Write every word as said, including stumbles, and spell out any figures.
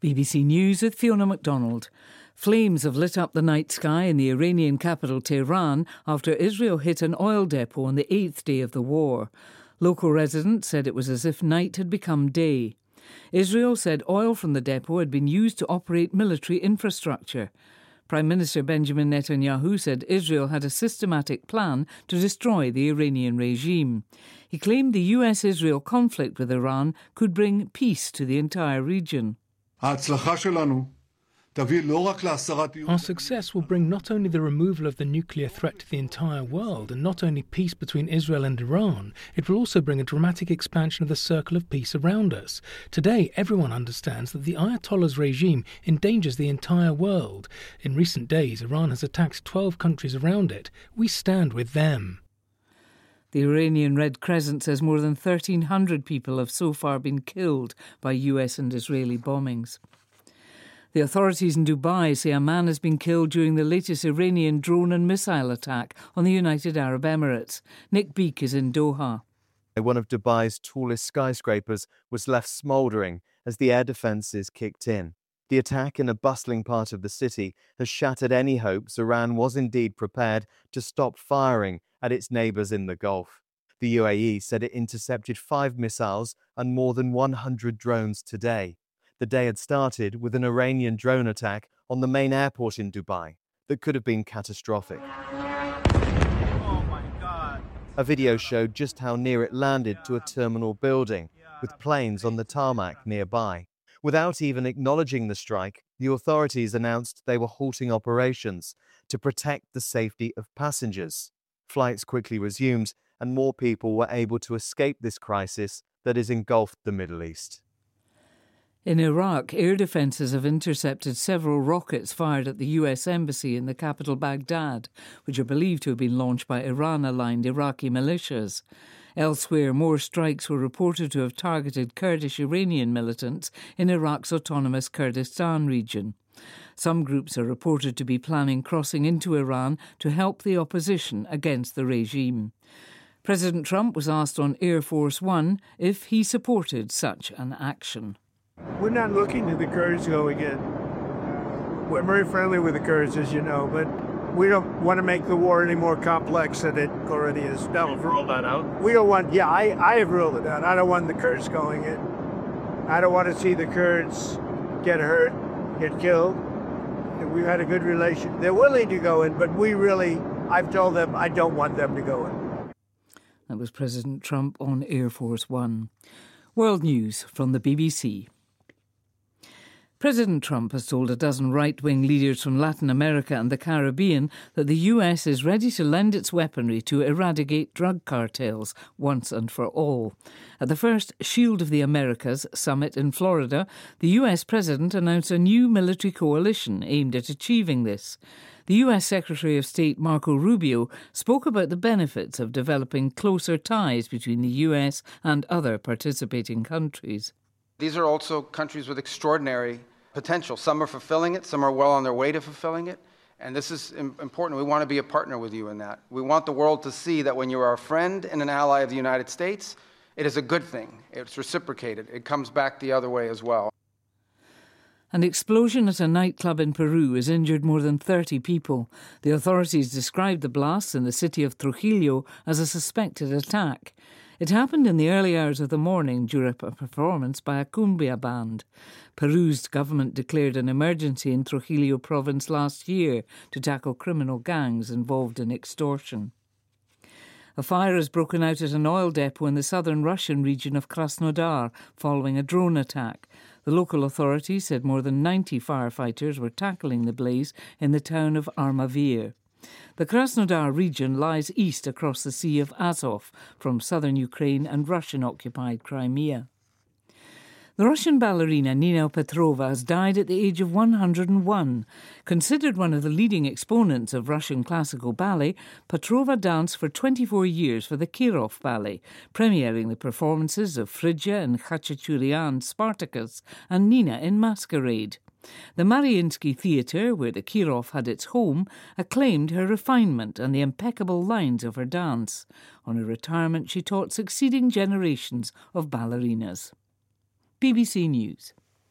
B B C News with Fiona MacDonald. Flames have lit up the night sky in the Iranian capital Tehran after Israel hit an oil depot on the eighth day of the war. Local residents said it was as if night had become day. Israel said oil from the depot had been used to operate military infrastructure. Prime Minister Benjamin Netanyahu said Israel had a systematic plan to destroy the Iranian regime. He claimed the U S Israel conflict with Iran could bring peace to the entire region. Our success will bring not only the removal of the nuclear threat to the entire world and not only peace between Israel and Iran, it will also bring a dramatic expansion of the circle of peace around us. Today, everyone understands that the Ayatollah's regime endangers the entire world. In recent days, Iran has attacked twelve countries around it. We stand with them. The Iranian Red Crescent says more than thirteen hundred people have so far been killed by U S and Israeli bombings. The authorities in Dubai say a man has been killed during the latest Iranian drone and missile attack on the United Arab Emirates. Nick Beake is in Doha. One of Dubai's tallest skyscrapers was left smouldering as the air defences kicked in. The attack in a bustling part of the city has shattered any hopes Iran was indeed prepared to stop firing at its neighbours in the Gulf. The U A E said it intercepted five missiles and more than one hundred drones today. The day had started with an Iranian drone attack on the main airport in Dubai that could have been catastrophic. Oh my God. A video showed just how near it landed to a terminal building, with planes on the tarmac nearby. Without even acknowledging the strike, the authorities announced they were halting operations to protect the safety of passengers. Flights quickly resumed, and more people were able to escape this crisis that has engulfed the Middle East. In Iraq, air defences have intercepted several rockets fired at the U S Embassy in the capital Baghdad, which are believed to have been launched by Iran-aligned Iraqi militias. Elsewhere, more strikes were reported to have targeted Kurdish Iranian militants in Iraq's autonomous Kurdistan region. Some groups are reported to be planning crossing into Iran to help the opposition against the regime. President Trump was asked on Air Force One if he supported such an action. We're not looking to the Kurds going in. We're very friendly with the Kurds, as you know, but we don't want to make the war any more complex than it already is. No, You've ruled that out? We don't want, yeah, I, I have ruled it out. I don't want the Kurds going in. I don't want to see the Kurds get hurt, get killed. We've had a good relation. They're willing to go in, but we really, I've told them I don't want them to go in. That was President Trump on Air Force One. World News from the B B C. President Trump has told a dozen right-wing leaders from Latin America and the Caribbean that the U S is ready to lend its weaponry to eradicate drug cartels once and for all. At the first Shield of the Americas summit in Florida, the U S president announced a new military coalition aimed at achieving this. The U S Secretary of State Marco Rubio spoke about the benefits of developing closer ties between the U S and other participating countries. These are also countries with extraordinary potential. Some are fulfilling it, some are well on their way to fulfilling it. And this is important. We want to be a partner with you in that. We want the world to see that when you are a friend and an ally of the United States, it is a good thing. It's reciprocated. It comes back the other way as well. An explosion at a nightclub in Peru has injured more than thirty people. The authorities described the blasts in the city of Trujillo as a suspected attack. It happened in the early hours of the morning during a performance by a cumbia band. Peru's government declared an emergency in Trujillo province last year to tackle criminal gangs involved in extortion. A fire has broken out at an oil depot in the southern Russian region of Krasnodar following a drone attack. The local authorities said more than ninety firefighters were tackling the blaze in the town of Armavir. The Krasnodar region lies east across the Sea of Azov from southern Ukraine and Russian-occupied Crimea. The Russian ballerina Nina Petrova has died at the age of one hundred and one. Considered one of the leading exponents of Russian classical ballet, Petrova danced for twenty-four years for the Kirov Ballet, premiering the performances of Phrygia in Khachaturian's Spartacus and Nina in Masquerade. The Mariinsky Theatre, where the Kirov had its home, acclaimed her refinement and the impeccable lines of her dance. On her retirement, she taught succeeding generations of ballerinas. B B C News.